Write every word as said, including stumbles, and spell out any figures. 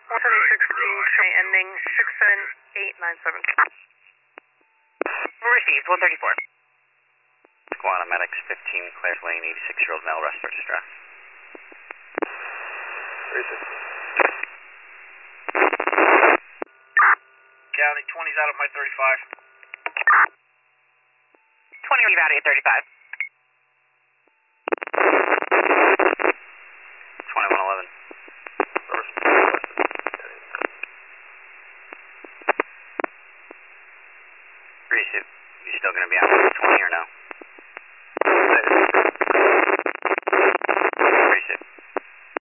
one thirty-six train ending six seven eight nine seven. Received, one thirty-four. Squad Medics fifteen, Claire's Lane, eighty-six-year-old male respiratory distress. County, twenty's out of my thirty-five. twenty, leave out of your thirty-five. twenty-one eleven. Receive. You still going to be on twenty or no?